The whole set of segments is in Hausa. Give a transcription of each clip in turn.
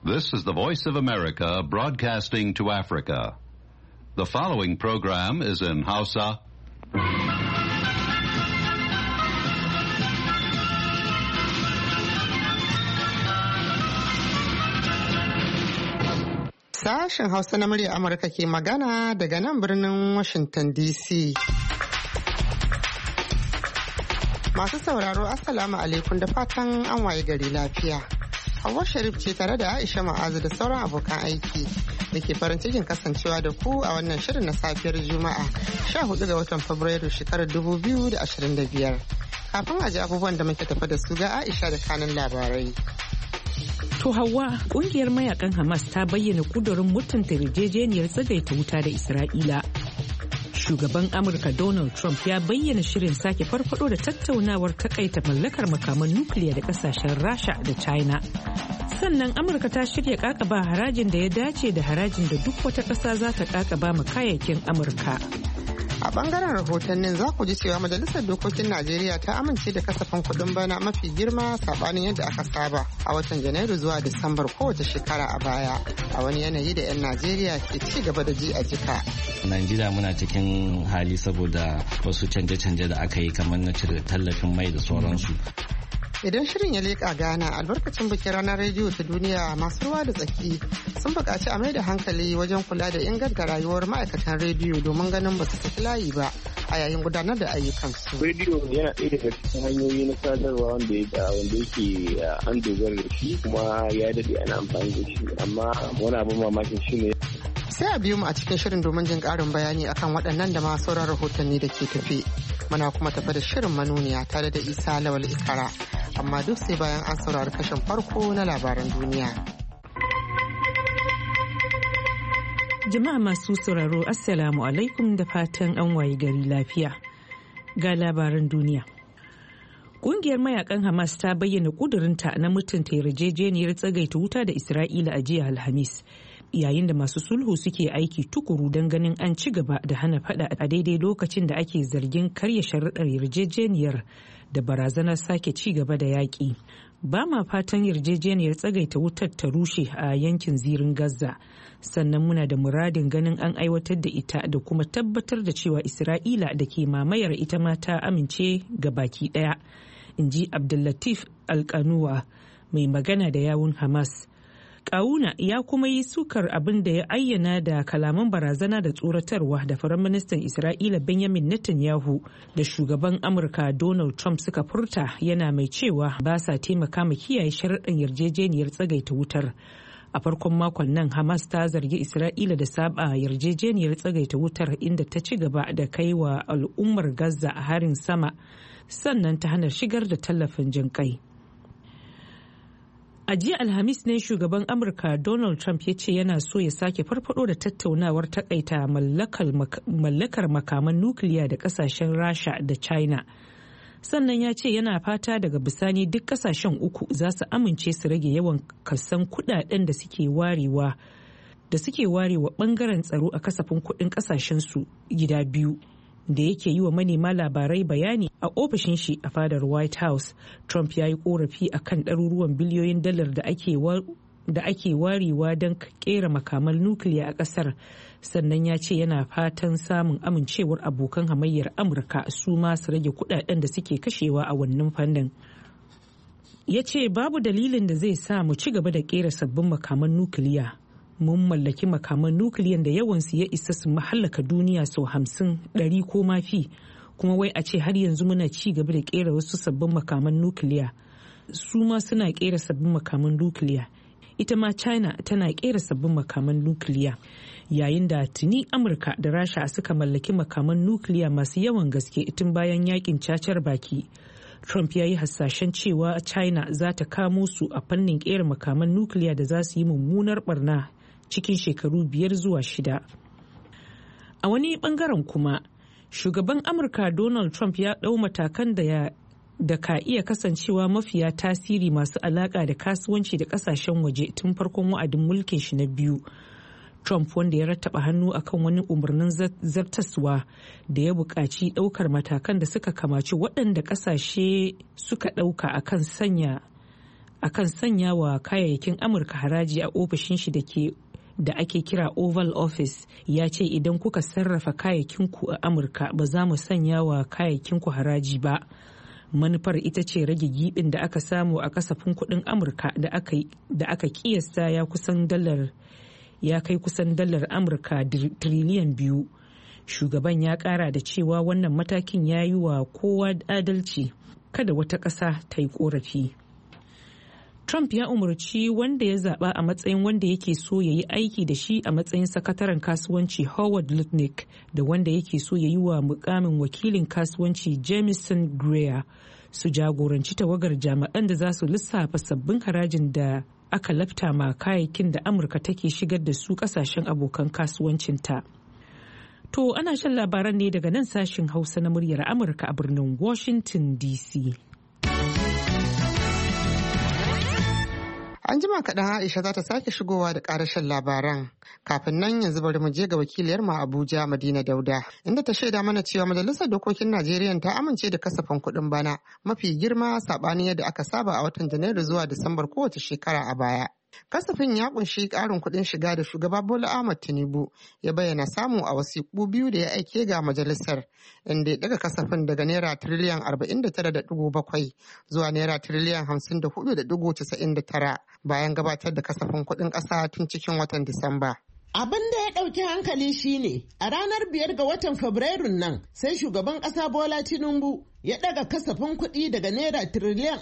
This is the Voice of America broadcasting to Africa. The following program is in Hausa. Sashen Hausa na murya Amurka ke magana daga nan birnin Washington DC. Masu sauraro Assalamu alaikum da fatan an waye gari lafiya. Hauwa Sharif ce tare da Aisha Ma'azu da sauran abokan aiki da ke farin cikin kasancewa da ku a wannan shirin na safiyar Juma'a 14 ga watan Fabrairu shekarar 2025. Kafin a ji abubuwan da muke tafa da su ga Aisha da kanin labarai. To Hauwa, kungiyar mayakan Hamas ta bayyana kudurin mutunta yarjejeniyar tsagaita wuta da Isra'ila. Shugaban Amurka Donald Trump ya bayyana shirin sake farfado da tattaunawar takaita mallakar makaman nukiliya da kasashen Rasha da China. Sannan Amurka ta shirya kakaba harajin da ya dace da harajin da duk wata ƙasa za ta kakaba ma kayayyakin Amurka. A bangaren rahotannin za ku ji cewa Majalisar Dokokin Najeriya ta amince da kasafin kuɗin bana mafi girma saɓanin yadda aka saba a watan Janairu zuwa Disambar kowace shekara a baya, a wani yanayi da 'yan Najeriya ke ci gaba da ji a jika. Najeriya muna cikin hali saboda wasu canje-canje da aka yi kamar na cire tallafin mai da sauransu. Idan shirin ya leƙa Ghana albarkacin bikin ranar rediyo ta duniya, masu ruwa da tsaki sun buƙaci a mai da hankali wajen kula da inganta rayuwar ma'aikatan rediyo domin ganin ba su saki layi ba a yayin gudanar da ayyukansu. Rediyo yana ɗaya daga cikin hanyoyi na sadarwa wanda yake an dogara da shi kuma ya daɗe ana amfani da shi, amma wani abin mamakin shi ne. Sai a biyo mu a cikin shirin domin jin ƙarin bayani akan waɗannan da ma sauran rahotanni da ke tafe. Muna kuma tafe da shirin manuniya tare da Isa Lawal Ikara. Amma duk sai bayan an saurari kashin farko na labaran duniya. Jama'a masu sauraro Assalamu alaikum da fatan an waye gari lafiya. Ga labaran duniya. Kungiyar mayakan Hamas ta bayyana kudurinta na mutunta yarjejeniyar tsagaita wuta da Isra'ila a jiya Alhamis, yayin da masu sulhu suke aiki tukuru don ganin an ci gaba da hana fada a daidai lokacin da ake zargin karya sharuɗar yarjejeniyar da barazanar sake ci gaba da yaƙi. Ba ma fatan yarjejeniyar tsagaita wutar ta rushe a yankin zirin Gaza, sannan muna da muradin ganin an aiwatar da ita da kuma tabbatar da cewa Isra'ila da ke mamayar ita ma ta amince ga baki ɗaya, in ji Abdullatif Alkanuwa, mai magana da yawun Hamas. Kawuna ya kuma yi sukar abin da ya ayyana da kalaman barazana da tsoratarwa da Firaministan Isra'ila Benjamin Netanyahu da shugaban Amurka Donald Trump suka furta, yana mai cewa ba sa taimaka ma kiyaye sharaɗin yarjejeniyar tsagaita wutar. A farkon makon nan Hamas ta zargi Isra'ila da saba yarjejeniyar tsagaita wutar, inda ta ci gaba da kai wa al'ummar Gaza a harin sama, sannan ta hana shigar da tallafin jinƙai. A jiya Alhamis ne shugaban Amurka Donald Trump ya ce yana so ya sake farfado da tattaunawar takaita mallakar makaman nukiliya da kasashen Rasha da China. Sannan ya ce yana fata daga bisani duk kasashen uku za su amince su rage yawan kasan kudaden da suke warewa bangaren tsaro a kasafin kudin kasashen su gida biyu. Da yake yi wa manema labarai bayani a ofishin shi a fadar White House, Trump ya yi korafi a kan ɗaruruwan biliyoyin dalar da ake warewa don kera makaman nukiliya a ƙasar. Sannan ya ce yana fatan samun amincewar abokan hamayyar Amurka su ma su rage kudaden da suke kashewa a wannan fannin. Ya ce babu dalilin da zai sa mu ci gaba da kera sabbin makaman nukiliya. Mun mallaki makaman nukiliyan da yawansu ya isa su mahallaka duniya sau 50, 100 ko mafi, kuma wai a ce har yanzu muna ci gaba da kera wasu sabbin makaman nukiliya. Su ma suna kera sabbin makaman nukiliya. Ita ma China tana kera sabbin makaman nukiliya. Yayin da tuni Amurka da Rasha suka mallaki makaman nukiliya masu yawan gaske tun bayan yakin cacar baki. Trump ya yi hasashen cewa China za ta kamo su a fannin kera makaman nukiliya da za su yi mummunar barna cikin shekaru 5 zuwa 6. A wani bangaren kuma, shugaban Amurka Donald Trump ya ɗau matakan da ka iya kasancewa mafiya tasiri masu alaƙa da kasuwanci da ƙasashen waje tun farkon wa'adin mulkin shi na biyu. Trump, wanda ya rattaba hannu akan wani umarnin zartaswa da ya buƙaci ɗaukar matakan da suka kamaci waɗanda ƙasashe suka ɗauka akan akan sanya wa kayayyakin Amurka haraji a ofishin shi da ake kira Oval Office ya ce idan kuka sarrafa kayayyakinku a Amurka ba za mu sanya wa kayayyakinku haraji ba. Manufar ita ce rage gibin da aka samu a kasafin kuɗin Amurka da aka kiyasta ya kai kusan dalar Amurka tiriliyan 2. Shugaban ya ƙara da cewa wannan matakin ya yi wa kowa adalci, kada wata ƙasa ta yi ƙorafi. Trump ya umarci wanda ya zaɓa a matsayin wanda yake so ya yi aiki da shi a matsayin sakataren kasuwanci Howard Lutnick da wanda yake so ya yi wa mukamin wakilin kasuwanci Jamieson Greer su jagoranci tawagar jami'an da za su lissafa sabbin harajin da aka lafta ma kayayyakin da Amurka take shigar da su kasashen abokan kasuwancinta. To ana shan labaran ne daga nan sashin Hausa na muryar Amurka a birnin Washington DC. An jima kaɗan Aisha za ta sake shigowa da ƙarashin labaran. Kafin nan yanzu bari mu je ga wakiliyar mu Abuja Madina Dauda, inda ta shaida mana cewa Majalisar Dokokin Najeriya ta amince da kasafin kuɗin bana mafi girma saɓanin yadda aka saba a watan Janairu zuwa Disambar kowace shekara a baya. Kasafin ya kunshi ƙarin kuɗin shiga da shugaba Bola Ahmed Tinubu ya bayyana samu a wasiƙu 2 da ya aike ga majalisar, inda ya daga kasafin daga naira tiriliyan 49.7 zuwa naira tiriliyan 54.99 bayan gabatar da kasafin kuɗin ƙasa tun cikin watan Disamba. Abin da ya ɗauki hankali shine a ranar 5 ga watan Fabrairun nan sai shugaban ƙasa Bola Tinubu ya ɗaga kasafin kuɗi daga naira tiriliyan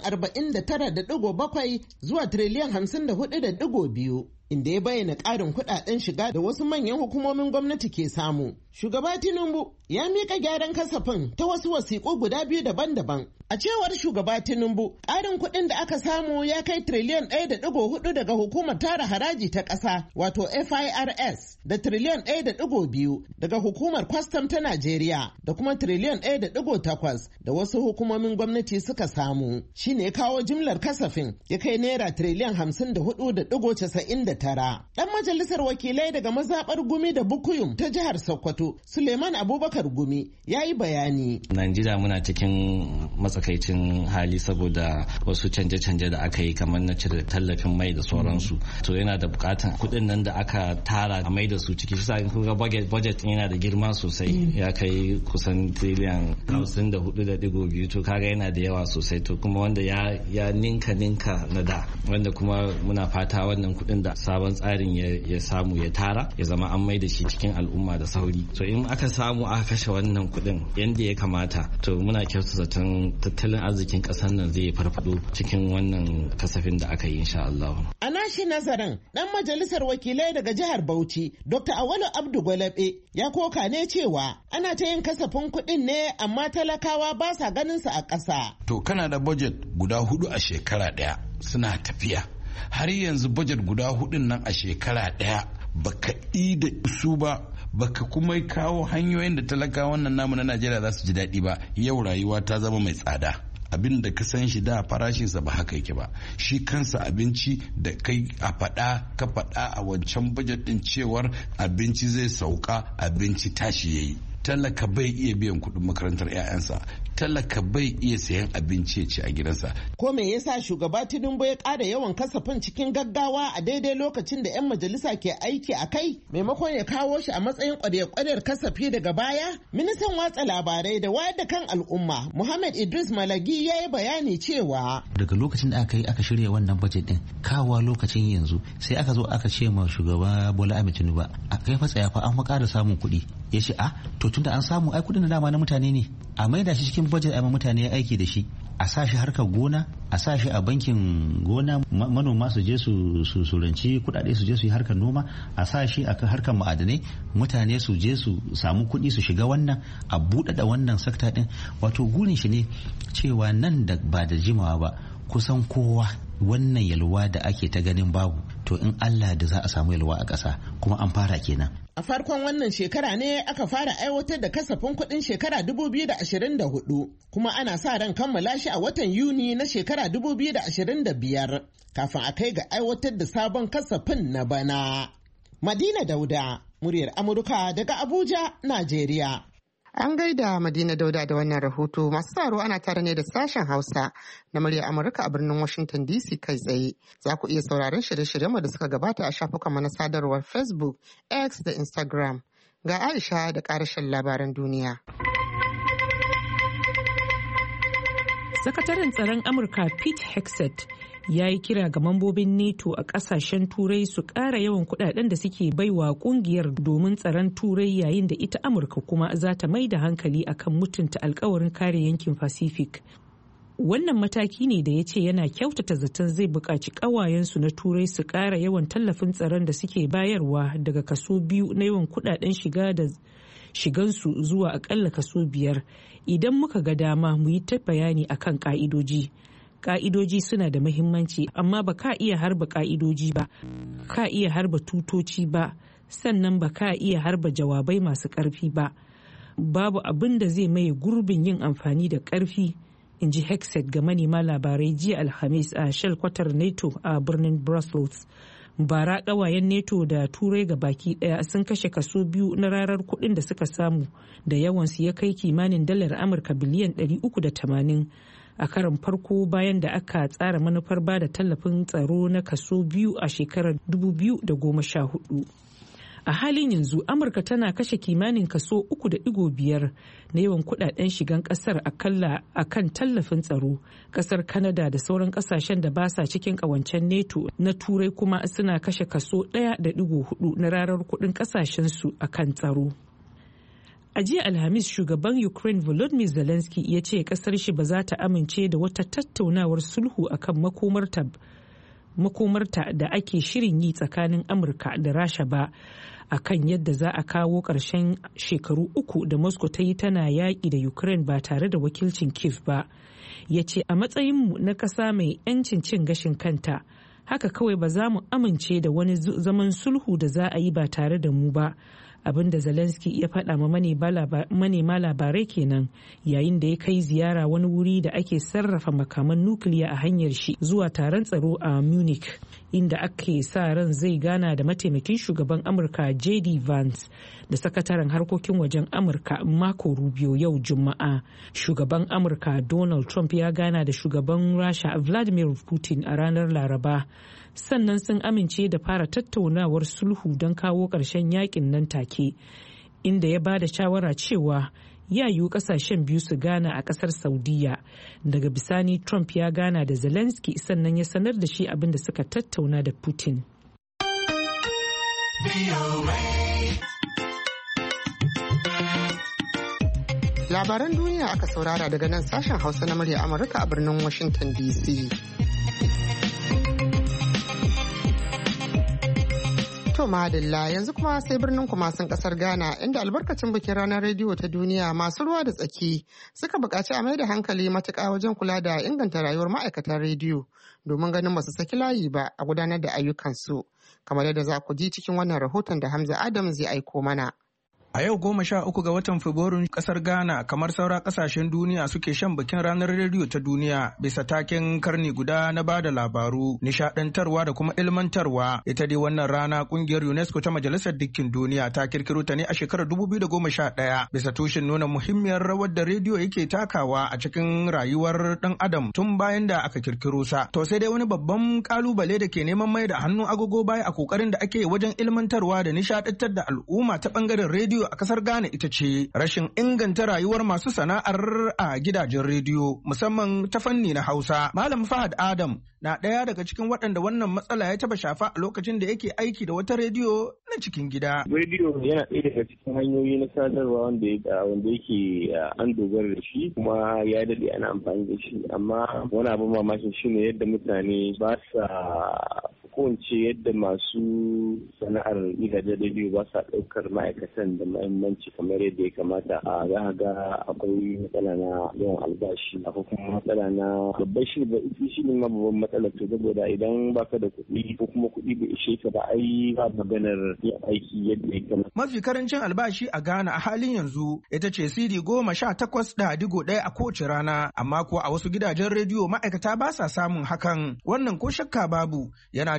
49.7 zuwa tiriliyan 54.2 inda ya bayyana ƙarin kuɗaɗen shiga da wasu manyan hukumomin gwamnati ke samu. Shugaba Tinubu ya miƙa gyaran kasafin ta wasu wasiƙu guda 2 daban-daban. A cewar shugaba Tinubu, ƙarin kuɗin da aka samu ya kai tiriliyan 1.4 daga hukumar tara haraji ta ƙasa wato FIRS da tiriliyan 1.2 daga hukumar kwastam ta Najeriya da kuma tiriliyan 1.8 da wasu hukumomin gwamnati suka samu. Shi ne kawo jimlar kasafin ya kai naira tiriliyan 54.99. Ɗan majalisar wakilai daga mazaɓar Gumi da Bukuyum ta jihar Sokoto, Suleiman Abubakar Gumi, ya yi bayani. Najeriya muna cikin matsakaicin hali saboda wasu canje-canje da aka yi kamar na cire tallafin mai da sauransu. To yana da bukatan kuɗin nan da aka tara a mai da su ciki. Shi sa in kuga budget yana da girma sosai, ya kai kusan tiriliyan 54.2. To kaga yana da yawa sosai. To kuma wanda ya ninka na da, wanda kuma muna fata wannan kuɗin da sabon tsarin ya samu ya tara ya zama an mai da shi cikin al'umma da sauri. To in aka samu aka kashe wannan kuɗin yadda ya kamata, to muna kyautu zaton tattalin arzikin ƙasar nan zai farfado cikin wannan kasafin da aka yi insha Allah. A nashi nazarin ɗan majalisar wakilai daga jihar Bauchi, Dr. Awalu Abdu Gwalabe ya koka ne cewa ana ta yin kasafin kuɗin ne amma talakawa ba sa ganin sa a ƙasa. To kana da budget guda 4 a shekara ɗaya suna tafiya. Har yanzu budget guda 4 nan a shekara ɗaya baka da su ba, baka kuma kawo hanyoyin da talakawan nan namu na Najeriya za su ji daɗi ba. Yau rayuwa ta zama mai tsada. Abin da ka san shi da farashinsa ba haka yake ba. Shi kansa abinci da kai ka faɗa a wancan budget ɗin cewar abinci zai sauka, abinci tashi yayi. Talaka bai iya biyan kuɗin makarantar 'ya'yansa, talaka bai iya sayan abinci ya ci a gidansa. Ko me yasa shugaba Tinubu ya ƙara yawan kasafin cikin gaggawa a daidai lokacin da 'yan majalisa ke aiki a kai maimakon ya kawo shi a matsayin ƙwarya-ƙwaryar kasafi daga baya? Ministan watsa labarai da wayar da kan al'umma Muhammad Idris Malagi ya yi bayani cewa daga lokacin da aka shirya wannan bajet din kawowa lokacin yanzu sai aka zo aka ce ma shugaba Bola Ahmed Tinubu a kai fa tsaya fa an ƙara samun kuɗi. Ya ce to tunda an samu ai kudin da dama na mutane ne a maida shi cikin budget a mutane aiki da shi, a sa shi harkar gona, a sa shi a bankin gona, manoma su je su ranci kudade su je su yi harkar noma, a sa shi a harkar ma'adanai, mutane su je su samu kuɗi su shiga wannan a buɗaɗa wannan sakta din. Wato gurin shi ne cewa nan da ba da jimawa ba kusan kowa wannan yalwa da ake ta ganin babu, to in Allah da za a samu yalwa a ƙasa kuma an fara kenan. A farkon wannan shekara ne aka fara aiwatar da kasafin kuɗin shekara 2024 kuma ana sa ran kammala shi a watan Yuni na shekara 2025 kafin a kai ga aiwatar da sabon kasafin na bana. Madina Dauda, muryar Amurka daga Abuja, Najeriya. An gaida Madina Dauda da wannan rahoto. Masu tsaro ana tare ne da sashen Hausa na murya Amurka a birnin Washington DC kai tsaye. Za ku iya sauraron shirye-shiryenmu da suka gabata a shafukan na sadarwar Facebook, X da Instagram. Ga Aisha da ƙarashin labaran duniya. Sakataren tsaron Amurka Pete Hegseth ya yi kira ga mambobin NATO a kasashen Turai su ƙara yawan kudaden da suke baiwa kungiyar domin tsaron Turai, yayin da ita Amurka kuma za ta mai da hankali akan mutunta alkawarin kare yankin Pacific. Wannan mataki ne da ya ce yana kyautata zaton zai buƙaci ƙawayensu na Turai su ƙara yawan tallafin tsaron da suke bayarwa daga kaso 2 na yawan kudaden shigansu zuwa akalla kaso 5. Idan muka ga dama mu yi ta bayani akan ka'idoji. Ka'idoji suna da muhimmanci, amma ba ka iya harba ka'idoji ba, ka iya harba tutoci ba, sannan ba ka iya harba jawabai masu ƙarfi ba. Babu abin da zai maye gurbin yin amfani da ƙarfi, in ji Hegseth ga manema labarai jiya Alhamis a shelkwatar NATO a birnin Brussels. Bara ƙawayen NATO da Turai ga baki ɗaya sun kashe kaso 2 na rarar kuɗin da suka samu, da yawansu ya kai kimanin dalar Amurka biliyan 380 a karon farko bayan da aka tsara manufar ba da tallafin tsaro na kaso 2 a shekarar 2014. A halin yanzu Amurka tana kashe kimanin kaso 3.5 na yawan kudaden shigan kasar akalla akan tallafin tsaro. Kasar Canada da sauran kasashen da ba sa cikin kawancen NATO na Turai kuma suna kashe kaso 1.4 na rarar kudin kasashen su akan tsaro. A jiya Alhamis, shugaban Ukraine Volodymyr Zelensky ya ce kasar shi ba za ta amince da wata tattaunawar sulhu akan makomarta da ake shirin yi tsakanin Amurka da Rasha ba, akan yadda za a kawo ƙarshen shekaru 3 da Moscow ta yi tana yaƙi da Ukraine ba tare da wakilcin Kyiv ba. Ya ce a matsayinmu na ƙasa mai 'yancin cin gashin kanta, haka kawai ba za mu amince da wani zaman sulhu da za a yi ba tare da mu ba. Abinda Zelensky ya faɗa ma manema labarai kenan yayin da ya kai ziyara wani wuri da ake sarrafa makaman nukiliya a hanyar shi zuwa taron tsaro a Munich, inda ake sa ran zai gana da mataimakin shugaban Amurka JD Vance da sakataren harkokin wajen Amurka Marco Rubio yau Juma'a. Shugaban Amurka Donald Trump ya gana da shugaban Rasha Vladimir Putin a ranar Laraba. Sannan sun amince da fara tattaunawar sulhu don kawo ƙarshen yakin nan take, inda ya ba da shawara cewa ya yiwu ƙasashen biyu su gana a ƙasar Saudiya. Daga bisani Trump ya gana da Zelensky sannan ya sanar da shi abin da suka tattauna da Putin. Labaran duniya aka saurara daga nan sashen Hausa na murya Amurka a birnin Washington DC. To madalla, yanzu kuma sai birnin Kumasin kasar Ghana, inda albarkacin bikin ranar rediyo ta duniya masu ruwa da tsaki suka buƙaci a mai da hankali matuƙa wajen kula da inganta rayuwar ma'aikatan rediyo domin ganin ba su saki layi ba a gudanar da ayyukansu, kamar yadda za ku ji cikin wannan rahoton da Hamza Adam zai aiko mana. A yau 13 ga watan Fabrairun kasar Ghana kamar saura kasashen duniya suke shan bikin ranar rediyo ta duniya bisa taken karni guda na bada labaru, nishadantarwa da kuma ilmantarwa. Ita dai wannan rana kungiyar UNESCO ta Majalisar Dukkin Duniya ta kirkiro ta ne a shekarar 2011 bisa tushen nuna muhimmiyar rawar da rediyo yake takawa a cikin rayuwar dan adam tun bayan da aka kirkiro sa. To sai dai wani babban kalubale da ke neman mai da hannu agogo baya a kokarin da ake wajen ilmantarwa da nishadantar da al'umma ta bangaren rediyo a kasar Ghana ita ce rashin inganta rayuwar masu sana'ar a gidajen rediyo musamman ta fanni na Hausa. Malam Fahad Adam na ɗaya daga cikin waɗanda wannan matsala ya taba shafa a lokacin da yake aiki da wata rediyo na cikin gida. Rediyo yana ɗaya daga cikin hanyoyi na sadarwa wanda yake an dogara da shi kuma ya daɗe ana amfani da shi, amma wani abin mamakin shine yadda mutane ba sa kowace yadda masu sana'ar gidajen rediyo ba sa ɗaukar ma'aikatan da mahimmanci kamar yadda ya kamata. A za a ga akwai matsala na yawan albashi, akwai kuma matsala na babban shi ba shi ne ma babban matsala, to saboda idan baka da kuɗi ko kuma kuɗi bai ishe ka ba ai ba maganar yin aiki yadda ya kamata. Mafi karancin albashi a Ghana a halin yanzu ita ce CD 18.1 a kowace rana, amma kuwa a wasu gidajen rediyo ma'aikata ba sa samun hakan. Wannan ko shakka babu yana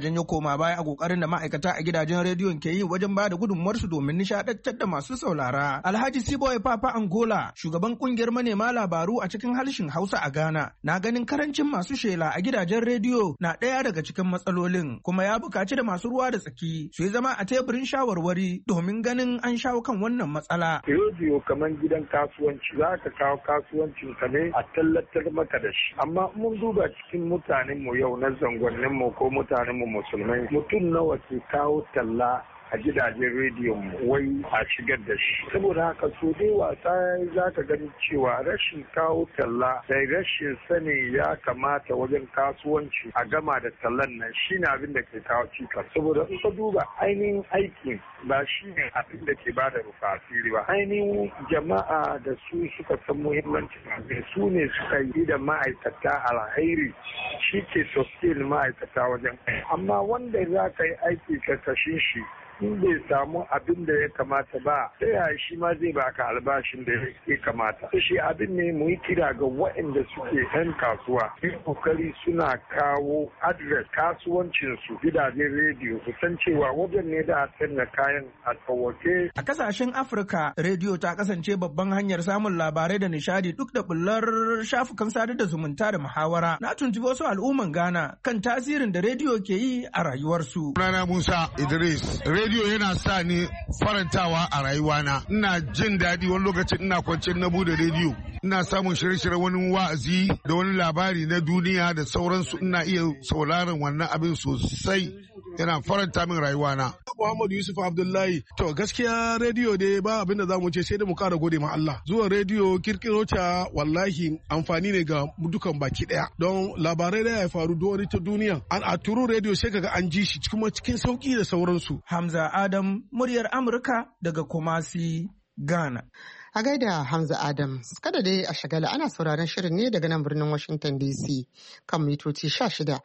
janyo koma baya a kokarin da ma'aikata a gidajen rediyon ke yi wajen ba da gudunmuwarsu domin nishadantar da masu saurara. Alhaji Siboy Papa Angola, shugaban kungiyar manema labaru a cikin harshen Hausa a Ghana, na ganin karancin masu shela a gidajen rediyo na ɗaya daga cikin matsalolin, kuma ya buƙaci da masu ruwa da tsaki su yi zama a teburin shawarwari domin ganin an shawo kan wannan matsala. Rediyo kamar gidan kasuwanci, za ka kawo kasuwancin ka ne a tallatar maka da shi, amma mun duba cikin mutanen mu yau na zangonnin mu ko mutanen mu musulmai, mutum nawa ke kawo talla a gidajen rediyon wai a shigar da shi. Saboda haka so dai wasa za ka gani cewa rashin kawo talla da rashin sani ya kamata wajen kasuwanci a gama da tallan nan shi ne abin da ke kawo cikas. Saboda in ka duba ainihin aikin ba shi ne abin da ke bada rufa asiri ba. Ainihin jama'a da su suka san muhimmancin abin, su ne suka yi da ma'aikata alheri, shi ke sustain ma'aikata wajen aiki. Amma wanda za ka yi aiki ka kashe shi in bai samu abin da ya kamata ba, ta yaya shi ma zai baka albashin da ya kamata. Shi abin ne mu yi kira ga waɗanda suke 'yan kasuwa, yi kokari suna kawo adres kasuwancinsu gidajen rediyo, su san cewa wajen ne da a sanya kayan a tsawake. A kasashen Afirka, rediyo ta kasance babban hanyar samun labarai da nishadi duk da bullar shafukan sadar da zumunta da muhawara. Na tuntubi wasu al'umman Ghana kan tasirin da rediyo ke yi a rayuwarsu. Rana Musa Idris. Rediyo yana sa ni farantawa a rayuwana. Ina jin daɗi wani lokacin ina kwance na bude rediyo. Ina samun shirye-shirye wani wa'azi da wani labari na duniya da sauransu, ina iya sauraron wannan abin sosai. Yana faranta min rayuwana. Muhammadu Yusuf Abdullahi. To gaskiya rediyo dai ba abin da za mu ce sai da mu kara gode ma Allah. Zuwa rediyo kirkiro ta wallahi amfani ne ga dukan baki daya. Don labarai da ya faru da wani ta duniya. A turu rediyo sai kaga an ji shi cikin sauki da sauransu. Hamza Adam, muryar Amurka daga Kumasi, Ghana. A gaida Hamza Adam, kada dai a shagala ana sauraron shirin ne daga nan birnin Washington DC kan mitoci 16,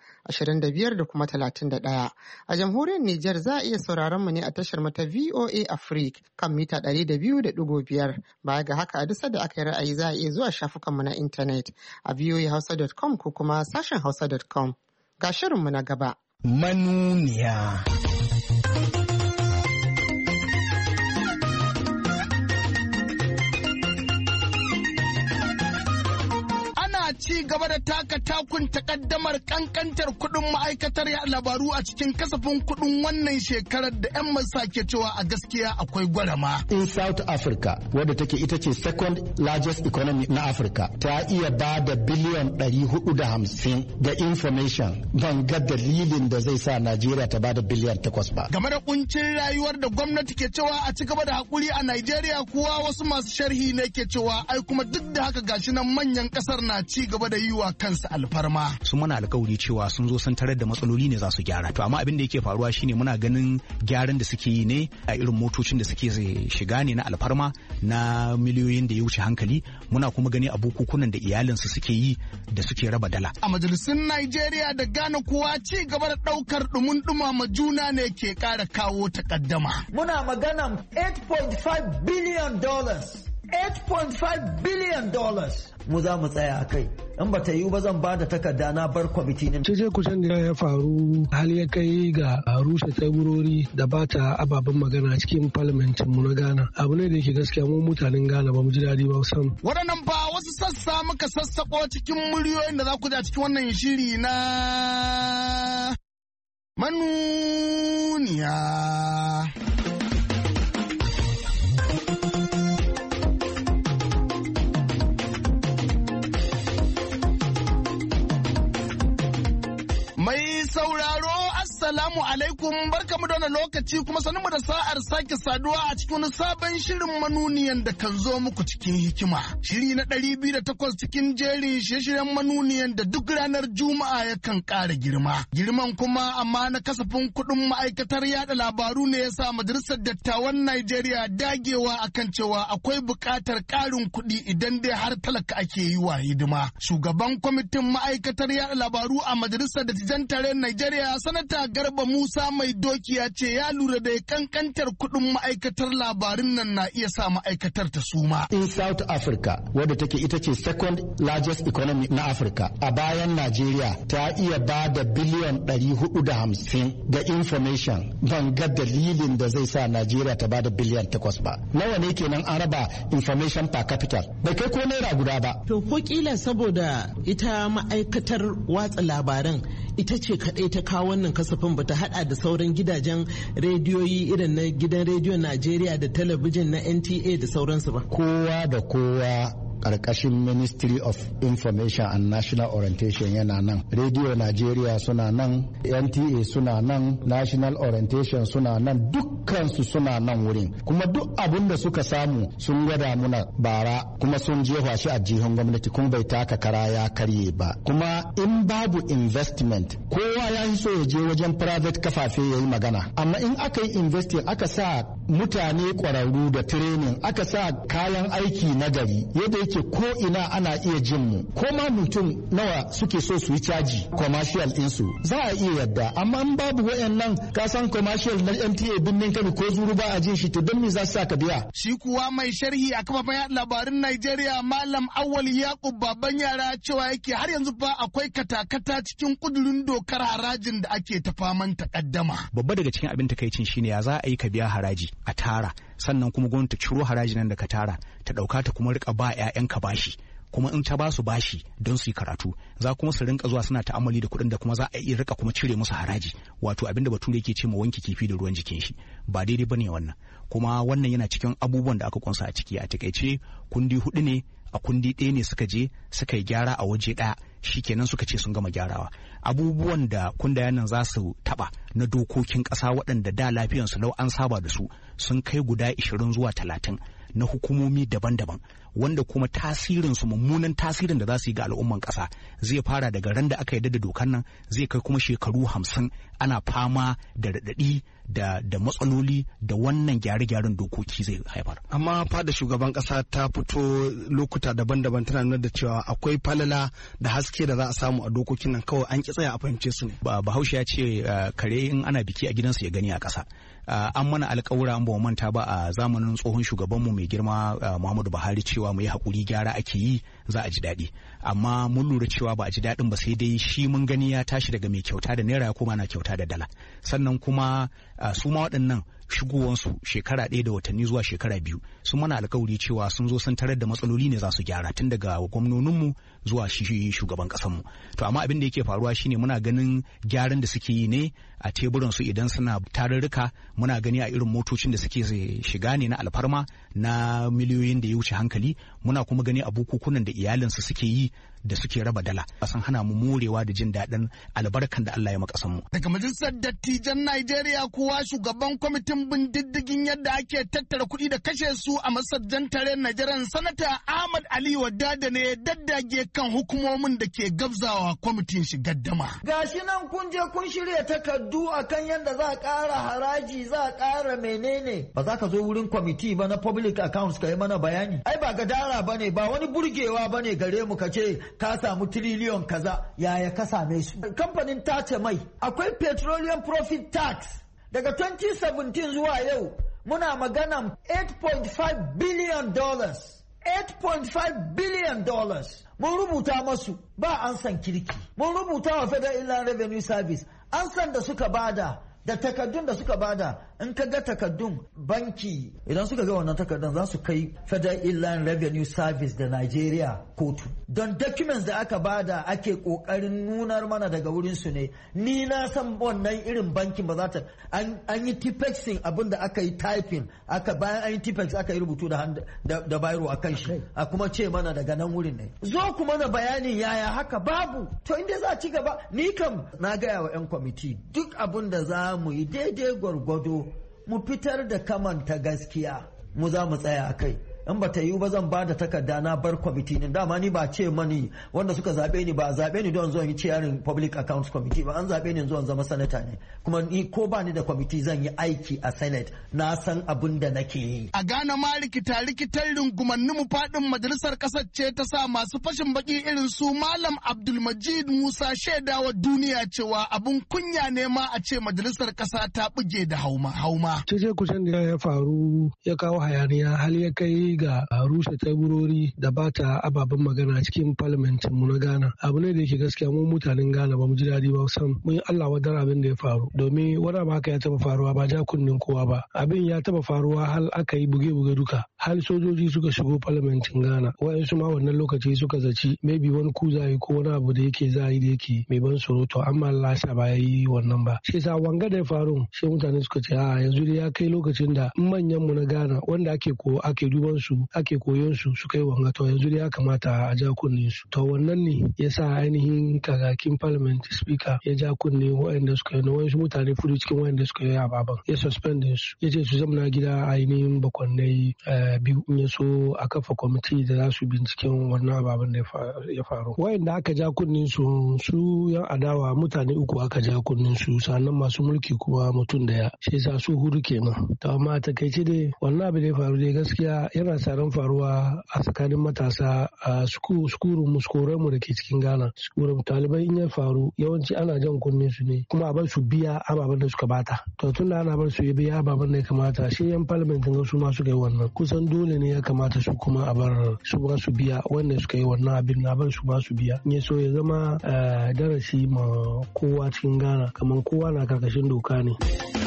25 da kuma 31. A jamhuriyar Nijar za a iya sauraron mu ne a tashar mata VOA Africa kan mita 200.5. Baya ga haka a duk da aka yi ra'ayi za a iya zuwa shafukanmu na intanet a voahausa.com ko kuma sashen hausa.com. Ga shirinmu na gaba. Manuniya. ci gaba da taka takun takaddamar kankantar kuɗin ma'aikatar ya labaru a cikin kasafin kuɗin wannan shekarar da 'yan masa ke cewa a gaskiya akwai gwarama. In South Africa, wadda take ita ce second largest economy na Africa, ta iya ba da biliyan 450 ga information, ban ga dalilin da zai sa Najeriya ta ba da biliyan 8 ba. Game da kuncin rayuwar da gwamnati ke cewa a ci gaba da hakuri a Najeriya kuwa wasu masu sharhi ne ke cewa ai kuma duk da haka gashi nan manyan kasar na ci gaba da yi wa kansa alfarma. Sun mana alkawari cewa sun zo sun tarar da matsaloli ne za su gyara. To amma abin da yake faruwa shine muna ganin gyaran da suke yi ne a irin motocin da suke shiga ne na alfarma na miliyoyin da ya wuce hankali. Muna kuma gani a bukukunan da iyalinsu suke yi da suke raba dala. A majalisun Najeriya da Ghana kuwa ci gaba da daukar dumama juna ne ke kara kawo takaddama. Muna maganan $8.5 billion. $8.5 billion mu za mu tsaya a kai. In ba ta yiwu ba zan ba da takarda na bar kwamiti ne. Cece kusan da ya faru hal ya kai ga rushe teburori da ba ta ababen magana cikin parliamentin mu na Ghana. Abu ne da yake gaskiya mu mutanen Ghana ba mu ji daɗi ba sam. Waɗannan ba wasu sassa muka sassaƙo cikin muryoyin da za ku da cikin wannan shiri na manuniya. Assalamu alaikum, barkamu da wannan lokaci kuma sanin mu da sa'ar sake saduwa a cikin wani sabon shirin manuniyan da kan zo muku cikin hikima. Shiri na 208 cikin jerin shirye-shiryen manuniyan da duk ranar Juma'a yakan ƙara girma. Girman kuma amma na kasafin kuɗin ma'aikatar yada labaru ne yasa Majalisar Dattawan Najeriya dagewa akan cewa akwai buƙatar ƙarin kuɗi idan dai har talaka ake yi wa hidima. Shugaban kwamitin ma'aikatar yada labaru a Majalisar Dattijan Tarayyar Najeriya, Sanata Garba Musa mai doki ya ce ya lura da kankantar kuɗin ma'aikatar labarin nan na iya sa ma'aikatar ta suma. In South Africa wadda take ita ce second largest economy na Africa a bayan Najeriya ta iya ba da biliyan 450 ga information, ban ga dalilin da zai sa Najeriya ta ba da biliyan 8 ba. Nawa ne kenan an raba information per capita? Bai kai ko naira guda ba. To ko kila saboda ita ma'aikatar watsa labaran ita ce kadai ta kawo wannan kasafin, bata hada da sauran gidajen rediyoyi irin na gidan rediyon Najeriya da talabijin na NTA da sauransu ba. Kowa da kowa ƙarƙashin Ministry of Information and National Orientation yana nan. Radio Nigeria suna nan, NTA suna nan, National Orientation suna nan, dukkansu suna nan wurin. Kuma duk abin da suka samu sun gwada muna bara, kuma sun jefa shi a jihun gwamnati, kuma bai taka kara ya karye ba. Kuma in babu investment, kowa ya yi so ya je wajen private kafafe ya yi magana. Amma in aka yi investing, aka sa mutane ƙwararru da training, aka sa kayan aiki na gari, yadda yake ko ina ana iya jin mu, ko ma mutum nawa suke so su yi caji commercial ɗinsu za a iya yadda. Amma in babu wayannan, ka san commercial na NTA birnin Kano ko zuru ba a jin shi, to don me za su saka biya? Shi kuwa mai sharhi a kafafen labarin Najeriya Malam Awwal Yakub Baban Yara cewa yake har yanzu fa akwai katakata cikin kudurin dokar harajin da ake ta faman takaddama. Babba daga cikin abin takaicin shine ya za a yi ka biya haraji a tara, sannan kuma gwamnati ciro haraji nan da ka tara ta dauka ta kuma rika ba 'ya'yanka bashi, kuma in ta ba su bashi don su yi karatu za kuma su rinka zuwa suna ta'amali da kuɗin da kuma za a iya rika kuma cire musu haraji, wato abinda bature yake ce ma wanke kifi da ruwan jikin shi. Ba daidai bane wannan, kuma wannan yana cikin abubuwan da aka kunsa a ciki. A takaice kundi 4 ne, a kundi 1 ne suka je suka yi gyara a waje ɗaya, shikenan suka ce sun gama gyarawa. Abubuwan da kundayen nan za su taba na dokokin ƙasa waɗanda da lafiyansu lau an saba da su sun kai guda 20 zuwa 30 na hukumomi daban-daban, wanda kuma tasirinsu, mummunan tasirin da za su yi ga al'umman ƙasa zai fara daga ran da aka yarda da dokar nan, zai kai kuma shekaru 50 ana fama da raɗaɗi da matsaloli da wannan gyare-gyaren dokoki zai haifar. Amma fada shugaban ƙasa ta fito lokuta daban-daban tana nuna da cewa akwai falala da haske da za a samu a dokokin nan, kawai an ki tsaya a fahimce su ne. Bahaushe ya ce kare in ana biki a gidansu ya gani a ƙasa. An mana alƙawura, an ba manta ba a zamanin tsohon shugabanmu mai girma Muhammadu Buhari cewa mu yi haƙuri, gyara ake yi, za a ji daɗi. Amma mun lura cewa ba a ji daɗin ba, sai dai shi mun gani ya tashi daga mai kyauta da naira ya koma na kyauta da dala. Sannan kuma su ma waɗannan shigowansu shekara 1 da watanni zuwa shekara 2 sun mana alkawari cewa sun zo sun tarar da matsaloli ne za su gyara, tun daga gwamnoninmu zuwa shi shugaban ƙasanmu. To amma abin da yake faruwa shine muna ganin gyaran da suke yi ne a teburansu idan suna tarurruka, muna gani a irin motocin da suke shiga ne na alfarma na miliyoyin da ya wuce hankali, muna kuma gani a bukukunan da iyalinsu suke yi da suke raba dala. San hana mu morewa da jin daɗin albarkan da Allah ya maka mu. Daga majalisar dattijan Najeriya kuwa shugaban kwamitin bin diddigin yadda ake tattara kuɗi da kashe su a masarjan tare Najeriya Sanata Ahmad Ali Wadada ne daddage kan hukumomin da ke gabzawa kwamitin shi gaddama. Gashi nan kun je kun shirya takardu akan yadda za a ƙara haraji, za a ƙara menene. Ba za ka zo wurin kwamiti ba na public accounts ka yi mana bayani. Ai ba gadara bane, ba wani burgewa bane gare mu ka ce ka samu tiriliyon kaza, yaya ka same su. Kamfanin tace mai akwai petroleum profit tax daga 2017 zuwa yau muna maganan $8.5 billion. $8.5 billion. Mun rubuta masu ba an san kirki. Mun rubuta wa Federal Inland Revenue Service an san da suka bada da takaddun da suka bada. In ka ga takaddun banki idan suka ga wannan takaddun za su kai Federal Inland Revenue Service da Nigeria kotu. Don documents da aka bada ake kokarin nunar mana daga wurin su ne. Ni na san wannan irin bankin ba za ta an yi tipexing abin da aka yi typing, aka bayan an yi tipex aka yi rubutu da biro a kan shi, a kuma ce mana daga nan wurin ne. Zo kuma na bayanin yaya haka babu. To inda za a ci gaba, ni kam na gaya wa 'yan kwamiti duk abin da za mu yi daidai gwargwado mu fitar da kamanta gaskiya, mu za mu tsaya a kai. in ba ta yi ba zan ba da takarda na bar kwamiti ne. Dama ni ba ce mani wanda suka zaɓe ni ba zaɓe ni don zuwa yi chairing public accounts committee ba, an zaɓe ni zuwa zama sanata ne, kuma ni ko ba ni da kwamiti zan yi aiki a senate, na san abin da nake yi. A Ghana ma rikitar rungumannin mu faɗin majalisar ƙasar ce ta sa masu fashin baki irin su Malam Abdulmajid Musa shaidawa duniya cewa abun kunya ne ma a ce majalisar ƙasa ta buge da hauma. Cece kusan da ya faru ya kawo hayaniya hal ya kai ga rushe teburori da bata ababen magana cikin parliamentin mu na Ghana. Abu ne da yake gaskiya mu mutanen Ghana ba mu ji daɗi ba sam. Mun yi Allah wadar abin da ya faru domin wani abu haka ya taba faruwa ba ja kunnin kowa ba. Abin ya taba faruwa hal aka yi buge-buge duka. Hal sojoji suka shigo parliamentin Ghana. Wa'ansu ma wannan lokaci suka zaci maybe wani ku za yi ko wani abu da yake za yi da yake mai ban surutu amma Allah sa ba yi wannan ba. Shi yasa wanga da ya faru sai mutane suka ce a yanzu dai ya kai lokacin da manyan mu na Ghana wanda ake duban su ake koyon su suka yi wanga to yanzu dai ya kamata a ja kunnen su. To wannan ne yasa ainihin kakakin parliament speaker ya ja kunne waɗanda suka yi wasu mutane fudu cikin waɗanda suka yi ababan ya suspend su ya ce su zamana gida ainihin bakwannai biyu in ya so a kafa kwamiti da za su binciken wannan ababen da ya faru. Waɗanda aka ja kunnen su yan adawa mutane uku aka ja kunnen su sannan masu mulki kuma mutum daya shi yasa su hudu kenan. To amma takaice dai wannan abu da ya faru dai gaskiya yana tsaron faruwa a tsakanin matasa a muskoran mu da ke cikin Ghana. Sukurin talibai in ya faru yawanci ana jan kunnen su ne kuma a bar su biya ababen da suka bata. To tun da ana bar su biya ababen da ya kamata shi yan parliament ga su ma suka yi wannan kusan dole ne ya kamata su kuma a bar su ma su biya wanda suka yi wannan abin na bar su ma su biya. In ya so ya zama darasi ma kowa cikin Ghana kamar kowa na karkashin doka ne.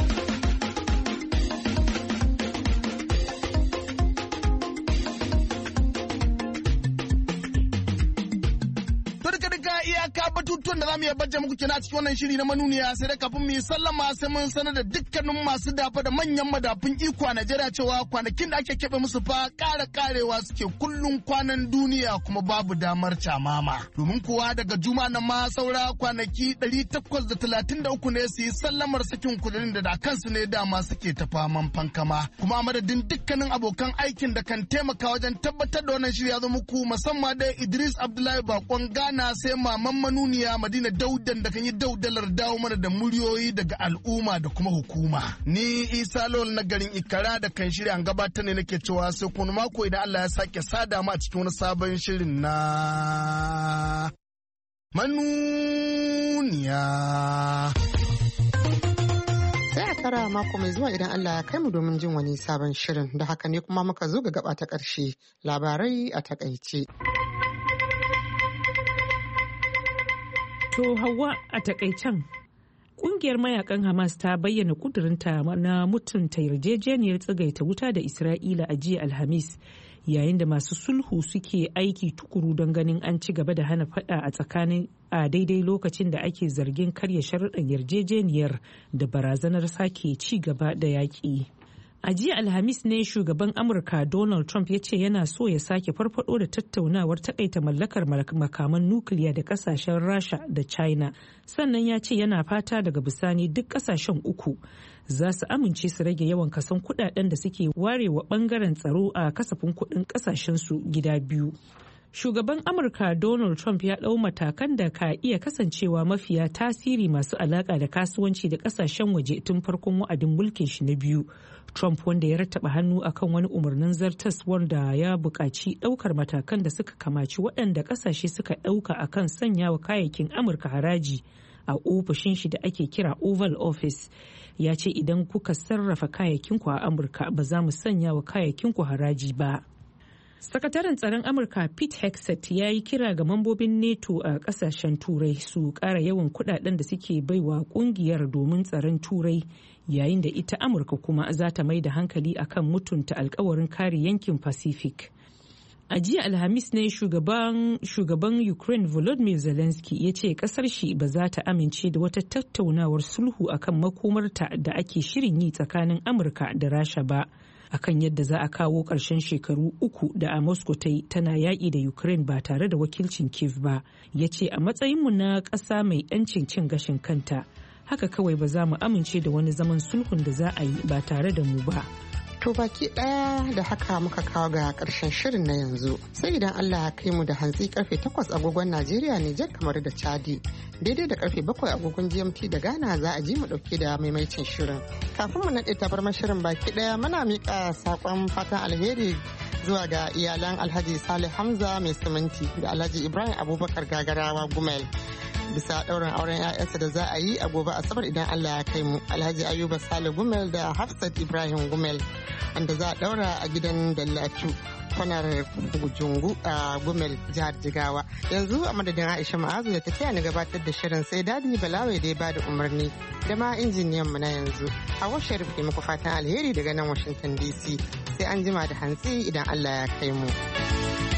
batutuwan da za mu iya bajja muku kina cikin wannan shiri na manuniya sai da kafin mu yi sallama sai mun sanar da dukkanin masu dafa da manyan madafun iko a Najeriya cewa kwanakin da ake keɓe musu fa karewa suke kullun kwanan duniya kuma babu damar camama. Domin kuwa daga juma na ma saura kwanaki 833 ne su yi sallamar sakin kudin da kansu ne dama suke ta faman fankama. Kuma madadin dukkanin abokan aikin da kan taimaka wajen tabbatar da wannan shiri ya zo muku musamman da Idris Abdullahi Bakon Ghana sai maman manuniya Madina Daudan da kan yi daudalar dawo mana da muryoyi daga al'umma da kuma hukuma. Ni Isa Lawal na garin Ikara da kan shirya an gabatar ne nake cewa sai kuma mako idan Allah ya sake sada mu a cikin wani sabon shirin na manuniya. Sai a tara mako mai zuwa idan Allah ya kai mu domin jin wani sabon shirin da haka ne kuma muka zo ga gaba ta ƙarshe labarai a takaice. To Hauwa a takaicen kungiyar mayakan Hamas ta bayyana kudurinta na mutunta yarjejeniyar tsagaita wuta da Isra'ila a jiya Alhamis yayin da masu sulhu suke aiki tukuru don ganin an ci gaba da hana fada a tsakanin a daidai lokacin da ake zargin karya sharuɗan yarjejeniyar da barazanar sake ci gaba da yaƙi. A jiya Alhamis ne shugaban Amurka Donald Trump ya ce yana so ya sake farfado da tattaunawar takaita mallakar makaman nukiliya da kasashen Rasha da China. Sannan ya ce yana fata daga bisani duk kasashen uku za su amince su rage yawan kason kudaden da suke warewa bangaren tsaro a kasafin kudin kasashen su gida biyu. Shugaban Amurka Donald Trump ya ɗau matakan da ka iya kasancewa mafiya tasiri masu alaƙa da kasuwanci da ƙasashen waje tun farkon wa'adin mulkin shi na biyu. Trump wanda ya rattaba hannu akan wani umarnin zartas wanda ya buƙaci ɗaukar matakan da suka kamaci waɗanda ƙasashe suka ɗauka akan sanya wa kayayyakin Amurka haraji a ofishin shi da ake kira Oval Office. Ya ce idan kuka sarrafa kayayyakinku a Amurka ba za mu sanya wa kayayyakinku haraji ba. Sakataren tsaron Amurka Pete Hegseth ya yi kira ga mambobin NATO a kasashen Turai su ƙara yawan kudaden da suke baiwa kungiyar domin tsaron Turai yayin da ita Amurka kuma za ta mai da hankali akan mutunta alkawarin kare yankin Pacific. A jiya Alhamis ne shugaban Ukraine Volodymyr Zelensky ya ce kasar shi ba za ta amince da wata tattaunawar sulhu akan makomarta da ake shirin yi tsakanin Amurka da Rasha ba. Akan yadda za a kawo ƙarshen shekaru 3 da a Moscow ta yi tana yaƙi da Ukraine ba tare da wakilcin Kiev ba. Ya ce a matsayinmu na ƙasa mai 'yancin cin gashin kanta, haka kawai ba za mu amince da wani zaman sulhun da za a yi ba tare da mu ba. To baki daya da haka muka kawo ga karshen shirin na yanzu. Sai idan Allah ya kai mu da hantsi karfe 8 agogon Najeriya, Nijar, kamar da Chadi. Daidai da karfe 7 agogon GMT da Ghana za a ji mu dauke da maimaicin shirin. Kafin mu nade tabarmar shirin baki daya muna mika sakon fatan alheri zuwa ga iyalan Alhaji Salih Hamza mai siminti da Alhaji Ibrahim Abubakar Gagarawa Gumel. Bisa ɗaurin auren 'ya'yansa da za a yi a gobe Asabar idan Allah ya kai mu. Alhaji Ayuba Sale Gumel da Hafsat Ibrahim Gumel wanda za a ɗaura a gidan Dallatu kwanar Jungu a Gumel jihar Jigawa. Yanzu a madadin Aisha Ma'azu da ta taya ni gabatar da shirin, sai Dadi Balawai da ya bada umarni da ma injiniyan mu na yanzu. Hawa Sharif ke muku fatan alheri daga nan Washington DC. Sai an jima da hantsi idan Allah ya kai mu.